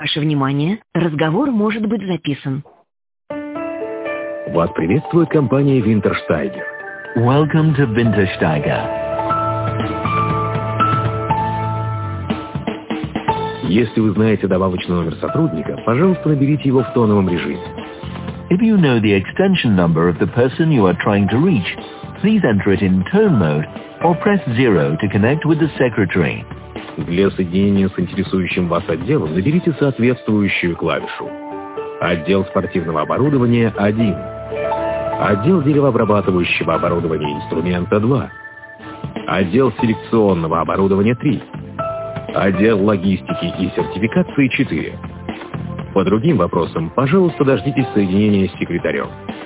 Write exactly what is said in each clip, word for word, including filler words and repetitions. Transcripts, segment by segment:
Ваше внимание, разговор может быть записан. Вас приветствует компания Wintersteiger. Welcome to Wintersteiger. Если вы знаете добавочный номер сотрудника, пожалуйста, наберите его в тоновом режиме. If you know the extension number of the person you are trying to reach, please enter it in tone mode or press zero to connect with the secretary. Для соединения с интересующим вас отделом наберите соответствующую клавишу. Отдел спортивного оборудования один. Отдел деревообрабатывающего оборудования и инструмента два. Отдел селекционного оборудования три. Отдел логистики и сертификации четыре. По другим вопросам, пожалуйста, дождитесь соединения с секретарем.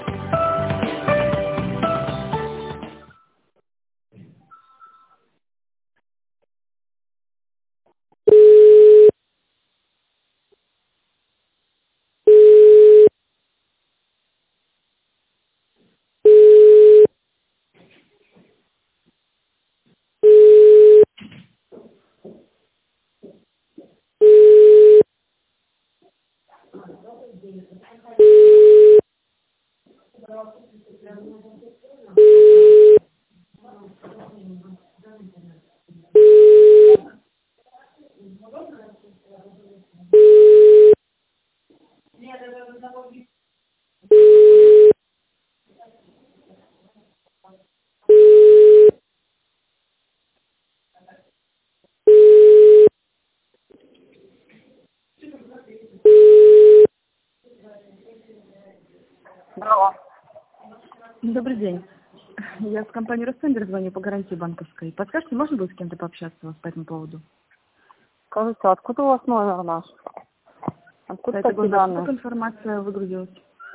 Алло. Добрый день. Я с компании Ростендер звоню по гарантии банковской. Подскажите, можно будет с кем-то пообщаться у вас по этому поводу? Скажите, откуда у вас номер наш? Откуда Это такие данные? сколько информация выгрузилась?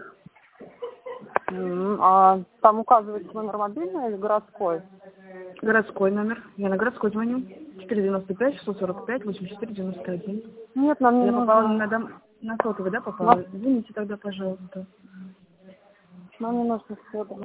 М, А там указывается номер мобильный или городской? Городской номер. Я на городской звоню. четыре девяносто пять шестьсот сорок пять восемьдесят четыре девяносто один. Нет, нам не Я попала нужно. на, дом... на сотовый, да, попала? Да. Извините тогда, пожалуйста. Нам не нужно все.